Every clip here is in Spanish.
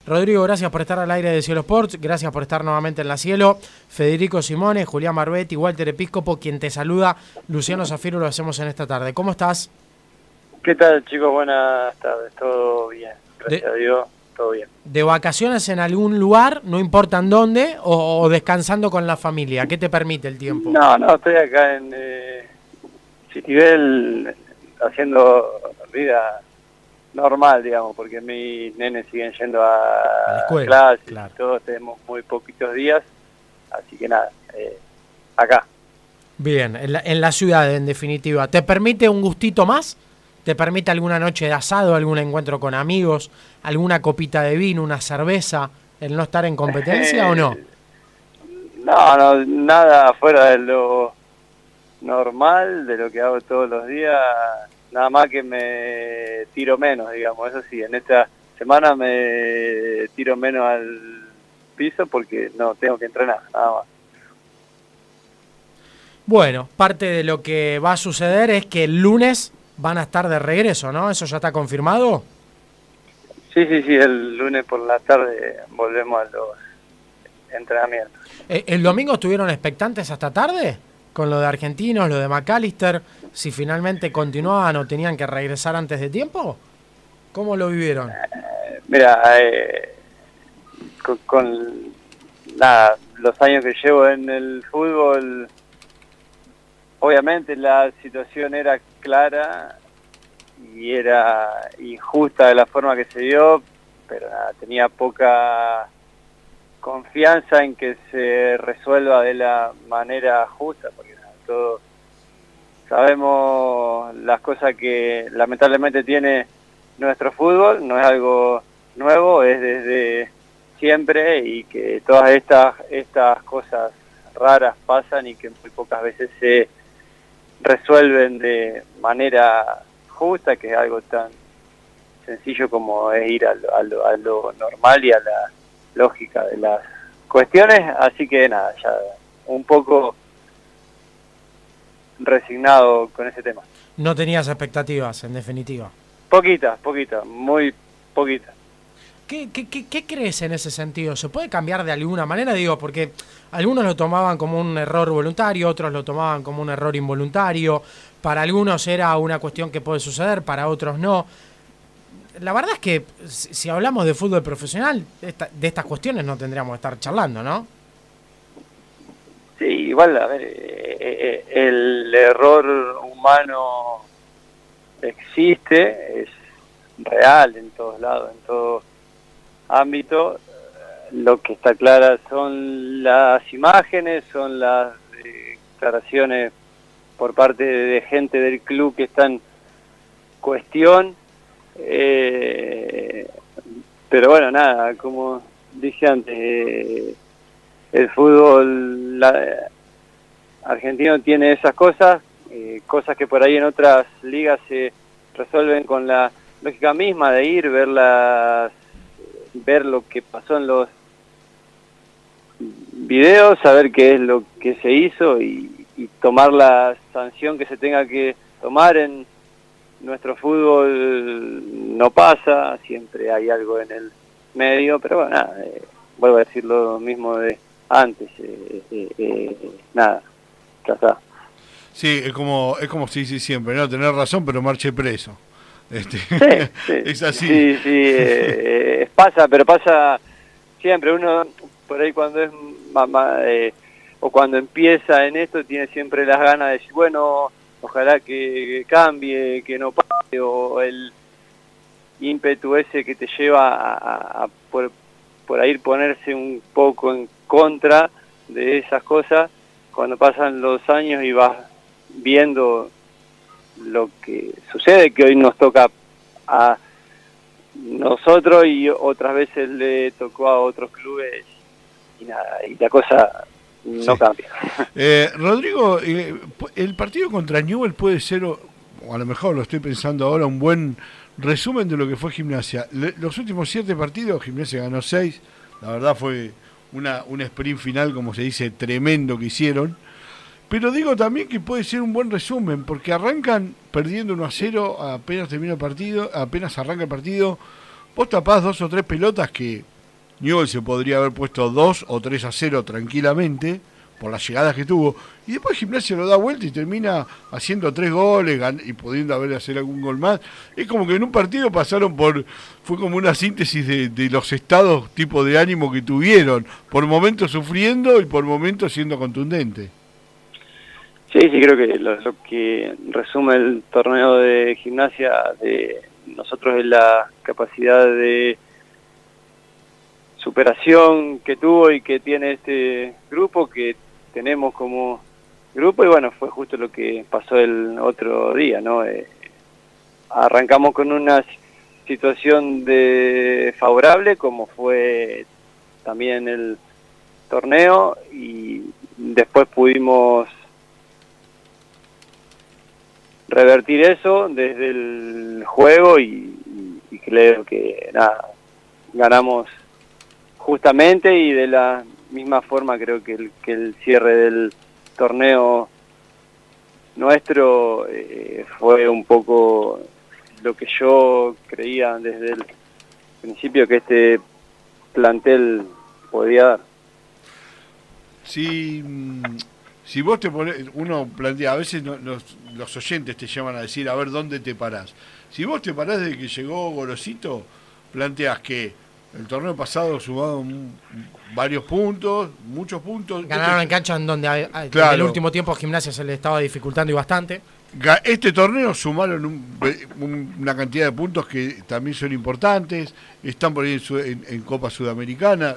Rodrigo, gracias por estar al aire de Cielo Sports, gracias por estar nuevamente en la Cielo. Federico Simone, Julián Marbetti, Walter Episcopo, quien te saluda, Luciano Zafiro, lo hacemos en esta tarde. ¿Cómo estás? ¿Qué tal, chicos? Buenas tardes, todo bien, gracias a Dios, todo bien. ¿De vacaciones en algún lugar, no importa en dónde, o descansando con la familia? ¿Qué te permite el tiempo? No, estoy acá en Citibel haciendo vida normal, digamos, porque mis nenes siguen yendo a clases, claro. Todos tenemos muy poquitos días, así que nada, acá. Bien, en la ciudad, en definitiva. ¿Te permite un gustito más? ¿Te permite alguna noche de asado, algún encuentro con amigos, alguna copita de vino, una cerveza, el no estar en competencia o no? No, nada fuera de lo normal, de lo que hago todos los días. Nada más que me tiro menos, digamos, eso sí, en esta semana me tiro menos al piso porque no tengo que entrenar, nada más. Bueno, parte de lo que va a suceder es que el lunes van a estar de regreso, ¿no? ¿Eso ya está confirmado? Sí, el lunes por la tarde volvemos a los entrenamientos. ¿El domingo estuvieron expectantes hasta tarde? Con lo de Argentinos, lo de McAllister, si finalmente continuaban o tenían que regresar antes de tiempo, ¿cómo lo vivieron? Mira, con los años que llevo en el fútbol, obviamente la situación era clara y era injusta de la forma que se dio, pero nada, tenía poca confianza en que se resuelva de la manera justa, porque todos sabemos las cosas que lamentablemente tiene nuestro fútbol, no es algo nuevo, es desde siempre, y que todas estas cosas raras pasan y que muy pocas veces se resuelven de manera justa, que es algo tan sencillo como es ir a lo normal y a la lógica de las cuestiones, así que nada, ya un poco resignado con ese tema. No tenías expectativas, en definitiva. Poquita, muy poquita. ¿Qué crees en ese sentido? ¿Se puede cambiar de alguna manera? Digo, porque algunos lo tomaban como un error voluntario, otros lo tomaban como un error involuntario, para algunos era una cuestión que puede suceder, para otros no. La verdad es que si hablamos de fútbol profesional, de estas cuestiones no tendríamos que estar charlando, ¿no? Sí, igual, a ver, el error humano existe, es real en todos lados, en todo ámbito. Lo que está clara son las imágenes, son las declaraciones por parte de gente del club que está en cuestión. Pero bueno, nada, como dije antes, el fútbol argentino tiene esas cosas, cosas que por ahí en otras ligas se resuelven con la lógica misma de ir, ver lo que pasó en los videos, saber qué es lo que se hizo y tomar la sanción que se tenga que tomar. En nuestro fútbol no pasa, siempre hay algo en el medio, pero bueno, nada, vuelvo a decir lo mismo de antes, nada, ya está. Sí, es como se dice siempre, ¿no? Tener razón, pero marche preso. Sí, es así. Sí, pero pasa siempre. Uno, por ahí cuando es mamá, o cuando empieza en esto, tiene siempre las ganas de decir, bueno, ojalá que cambie, que no pase, o el ímpetu ese que te lleva a por ahí ponerse un poco en contra de esas cosas, cuando pasan los años y vas viendo lo que sucede, que hoy nos toca a nosotros y otras veces le tocó a otros clubes, y nada, y la cosa no cambia. Rodrigo, el partido contra Newell's puede ser, o a lo mejor lo estoy pensando ahora, un buen resumen de lo que fue Gimnasia. Los últimos 7 partidos, Gimnasia ganó 6, la verdad fue un sprint final, como se dice, tremendo que hicieron. Pero digo también que puede ser un buen resumen, porque arrancan perdiendo 1-0, apenas termina el partido, apenas arranca el partido, vos tapás 2 o 3 pelotas que Newell's se podría haber puesto 2 o 3-0 tranquilamente por las llegadas que tuvo, y después Gimnasia lo da vuelta y termina haciendo 3 goles y pudiendo hacer algún gol más. Es como que en un partido fue como una síntesis de los estados, tipo de ánimo que tuvieron, por momentos sufriendo y por momentos siendo contundente. Sí, creo que lo que resume el torneo de Gimnasia de nosotros es la capacidad de superación que tuvo y que tiene este grupo, que tenemos como grupo, y bueno, fue justo lo que pasó el otro día, ¿no? Arrancamos con una situación favorable, como fue también el torneo, y después pudimos revertir eso desde el juego y creo que nada, ganamos justamente, y de la misma forma creo que el cierre del torneo nuestro fue un poco lo que yo creía desde el principio que este plantel podía dar. Si vos te pones, uno plantea, a veces los oyentes te llaman a decir, a ver, ¿dónde te parás? Si vos te parás desde que llegó Gorosito, planteas que el torneo pasado sumaron varios puntos, muchos puntos. Ganaron en cancha en donde claro, en el último tiempo Gimnasia se le estaba dificultando y bastante. Este torneo sumaron una cantidad de puntos que también son importantes. Están por ahí en Copa Sudamericana.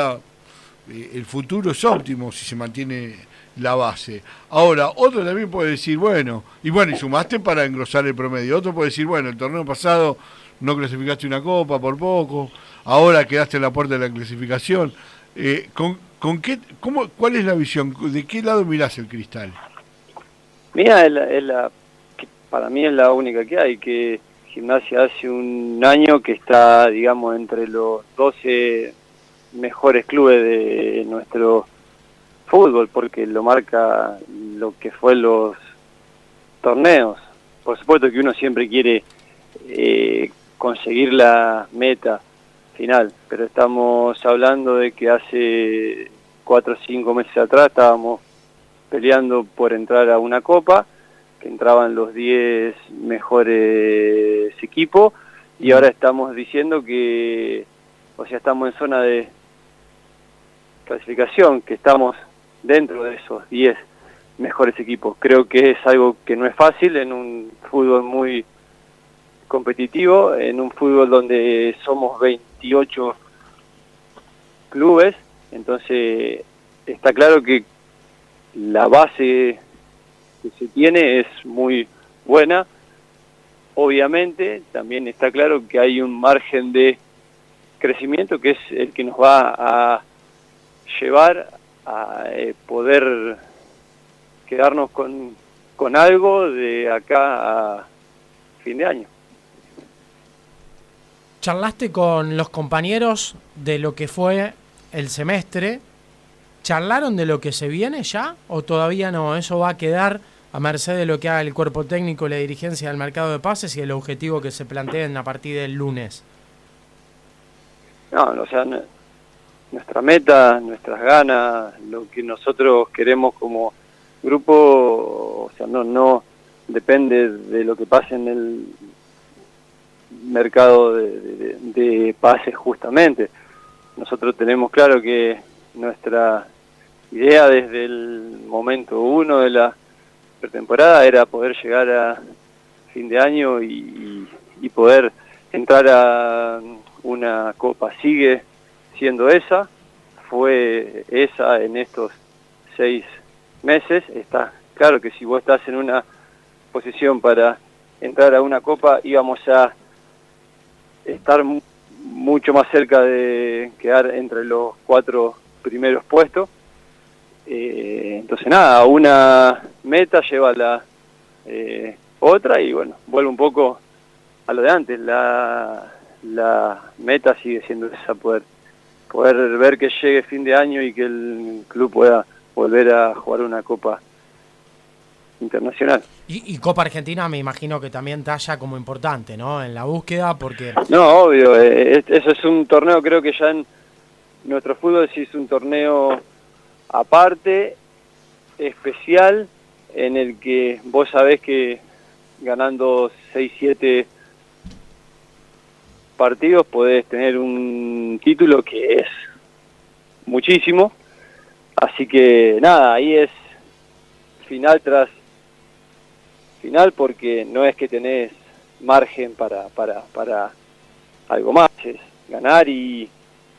El futuro es óptimo si se mantiene la base. Ahora, otro también puede decir, y sumaste para engrosar el promedio. Otro puede decir, el torneo pasado no clasificaste una copa por poco, ahora quedaste en la puerta de la clasificación. ¿Cuál es la visión? ¿De qué lado mirás el cristal? Mira, para mí es la única que hay, que Gimnasia hace un año que está, digamos, entre los 12 mejores clubes de nuestro fútbol, porque lo marca lo que fue los torneos. Por supuesto que uno siempre quiere conseguir la meta final, pero estamos hablando de que hace 4 o 5 meses atrás estábamos peleando por entrar a una copa, que entraban los 10 mejores equipos, y ahora estamos diciendo que, estamos en zona de clasificación, que estamos dentro de esos 10 mejores equipos. Creo que es algo que no es fácil en un fútbol muy competitivo, en un fútbol donde somos 28 clubes, entonces está claro que la base que se tiene es muy buena. Obviamente también está claro que hay un margen de crecimiento que es el que nos va a llevar a poder quedarnos con algo de acá a fin de año. ¿Charlaste con los compañeros de lo que fue el semestre? ¿Charlaron de lo que se viene ya o todavía no? Eso va a quedar a merced de lo que haga el cuerpo técnico, la dirigencia del mercado de pases y el objetivo que se planteen a partir del lunes. No, nuestra meta, nuestras ganas, lo que nosotros queremos como grupo, no depende de lo que pase en el mercado de pases justamente. Nosotros tenemos claro que nuestra idea desde el momento 1 de la pretemporada era poder llegar a fin de año y poder entrar a una copa. Sigue siendo esa, fue esa en estos 6 meses. Está claro que si vos estás en una posición para entrar a una copa, íbamos a estar mucho más cerca de quedar entre los 4 primeros puestos. Entonces nada, una meta lleva a la otra y vuelve un poco a lo de antes. La meta sigue siendo esa, poder ver que llegue fin de año y que el club pueda volver a jugar una copa internacional. Y Copa Argentina me imagino que también talla como importante, ¿no? En la búsqueda, porque... No, obvio, eso es un torneo, creo que ya en nuestro fútbol sí es un torneo aparte, especial, en el que vos sabés que ganando 6-7 partidos podés tener un título que es muchísimo. Así que nada, ahí es final tras final, porque no es que tenés margen para algo más, es ganar y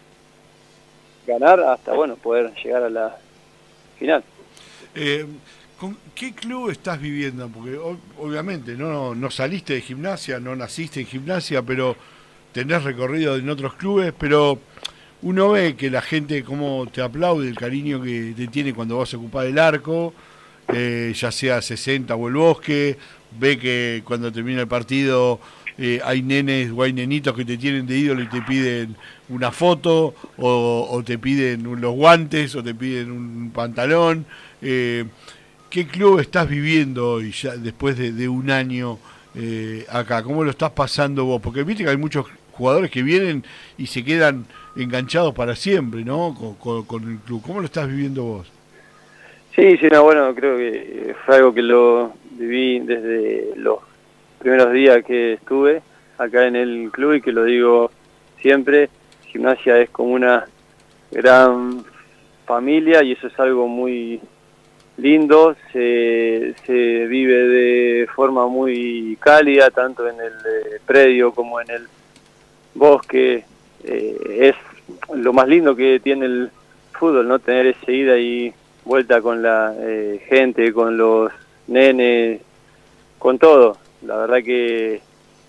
ganar hasta poder llegar a la final. ¿Con qué club estás viviendo? Porque obviamente no saliste de Gimnasia, no naciste en Gimnasia, pero tenés recorrido en otros clubes, pero uno ve que la gente cómo te aplaude, el cariño que te tiene cuando vas a ocupar el arco, ya sea 60 o el Bosque, ve que cuando termina el partido hay nenes o hay nenitos que te tienen de ídolo y te piden una foto, o te piden los guantes, o te piden un pantalón. ¿Qué club estás viviendo hoy, ya después de un año acá? ¿Cómo lo estás pasando vos? Porque viste que hay muchos jugadores que vienen y se quedan enganchados para siempre, ¿no? Con el club. ¿Cómo lo estás viviendo vos? Sí, no, creo que fue algo que lo viví desde los primeros días que estuve acá en el club, y que lo digo siempre: Gimnasia es como una gran familia, y eso es algo muy lindo. Se vive de forma muy cálida, tanto en el predio como en el Bosque. Es lo más lindo que tiene el fútbol, ¿no? Tener esa ida y vuelta con la gente, con los nenes, con todo. La verdad que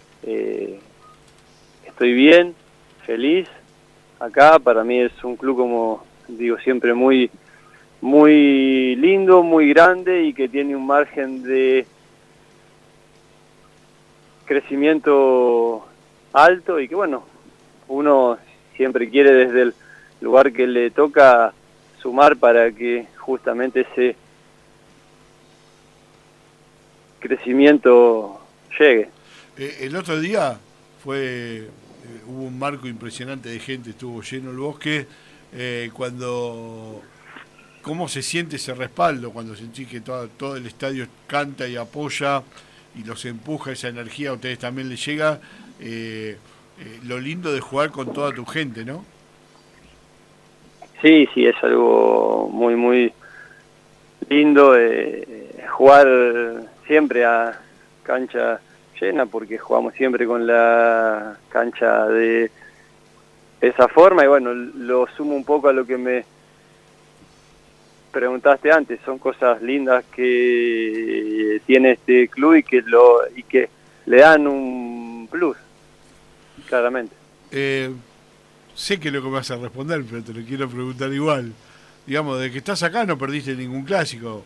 estoy bien, feliz acá. Para mí es un club, como digo siempre, muy muy lindo, muy grande, y que tiene un margen de crecimiento alto, y que uno siempre quiere desde el lugar que le toca sumar para que justamente ese crecimiento llegue. El otro día hubo un marco impresionante de gente, estuvo lleno el Bosque, ¿cómo se siente ese respaldo cuando sentís que todo el estadio canta y apoya y los empuja, esa energía a ustedes también les llega? Lo lindo de jugar con toda tu gente, ¿no? Sí, es algo muy, muy lindo jugar siempre a cancha llena, porque jugamos siempre con la cancha de esa forma. Y lo sumo un poco a lo que me preguntaste antes. Son cosas lindas que tiene este club, y que le dan un plus, claramente. Sé que lo que me vas a responder, pero te lo quiero preguntar igual. Digamos, de que estás acá no perdiste ningún clásico.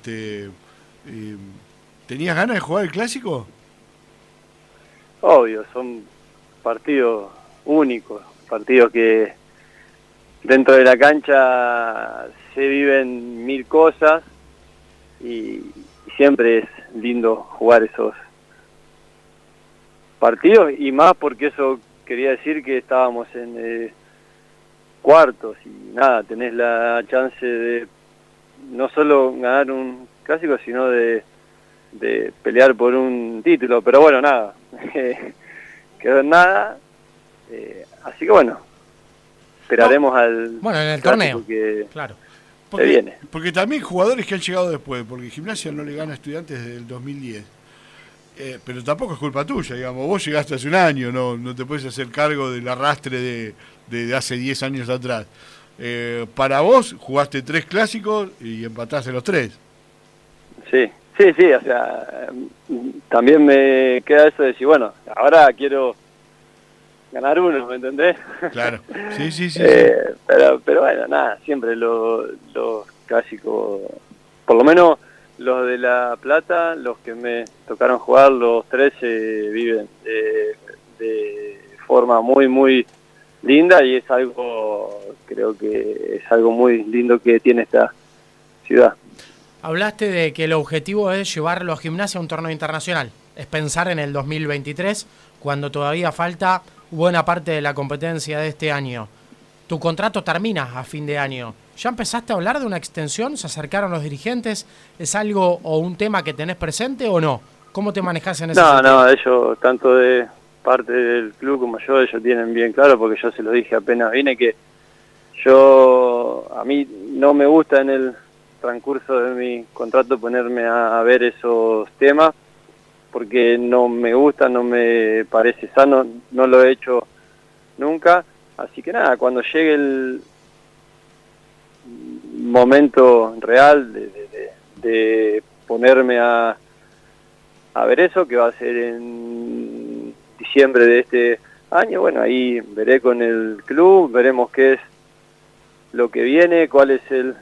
¿Tenías ganas de jugar el clásico? Obvio, son partidos únicos, partidos que dentro de la cancha se viven mil cosas, y siempre es lindo jugar esos partidos, y más porque eso quería decir que estábamos en cuartos, y nada, tenés la chance de no solo ganar un clásico, sino de pelear por un título. Pero nada, quedó en nada, así que esperaremos al en el torneo que claro, se viene. Porque también jugadores que han llegado después, porque Gimnasia no le gana a Estudiantes desde el 2010. Pero tampoco es culpa tuya, digamos. Vos llegaste hace un año, no te puedes hacer cargo del arrastre de hace 10 años atrás. Para vos, jugaste 3 clásicos y empataste los 3. Sí, o sea, también me queda eso de decir, ahora quiero ganar uno, ¿me entendés? Claro, sí. Pero nada, siempre los clásicos, por lo menos los de La Plata, los que me tocaron jugar, los 3 viven de forma muy, muy linda, y es algo, creo que es algo muy lindo que tiene esta ciudad. Hablaste de que el objetivo es llevarlo a Gimnasia a un torneo internacional. Es pensar en el 2023, cuando todavía falta buena parte de la competencia de este año. tu contrato termina a fin de año. ¿Ya empezaste a hablar de una extensión? ¿Se acercaron los dirigentes? ¿Es algo o un tema que tenés presente o no? ¿Cómo te manejás en ese sentido? No, ellos, tanto de parte del club como yo, ellos tienen bien claro, porque yo se lo dije apenas vine, que a mí no me gusta en el transcurso de mi contrato ponerme a ver esos temas, porque no me gusta, no me parece sano, no lo he hecho nunca, así que nada, cuando llegue el momento real de ponerme a ver eso, que va a ser en diciembre de este año, bueno, ahí veré con el club, veremos qué es lo que viene, cuál es el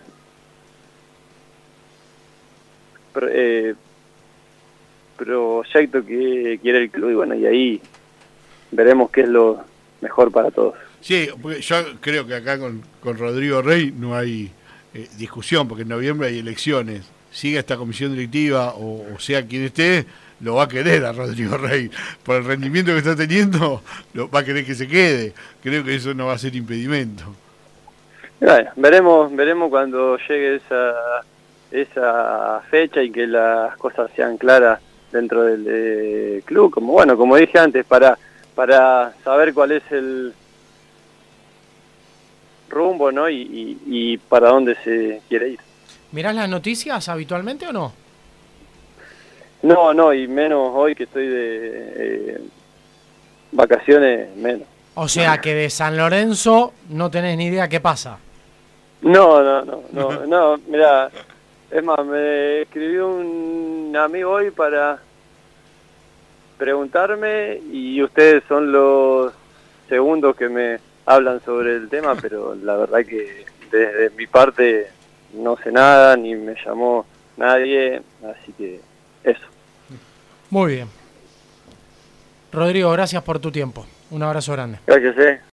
proyecto que quiere el club, y bueno, y ahí veremos qué es lo mejor para todos. Sí, porque yo creo que acá con Rodrigo Rey no hay discusión, porque en noviembre hay elecciones. Siga esta comisión directiva o sea quien esté, lo va a querer a Rodrigo Rey. Por el rendimiento que está teniendo, lo va a querer que se quede. Creo que eso no va a ser impedimento. Bueno, veremos cuando llegue esa fecha y que las cosas sean claras dentro del club, como dije antes, para saber cuál es el rumbo, ¿no? Y para dónde se quiere ir. ¿Mirás las noticias habitualmente o no? No, y menos hoy que estoy de vacaciones, menos. O sea que de San Lorenzo no tenés ni idea qué pasa. No, mirá, es más, me escribió un amigo hoy para preguntarme y ustedes son los segundos que me hablan sobre el tema, pero la verdad que desde mi parte no sé nada, ni me llamó nadie, así que eso. Muy bien. Rodrigo, gracias por tu tiempo. Un abrazo grande. Gracias,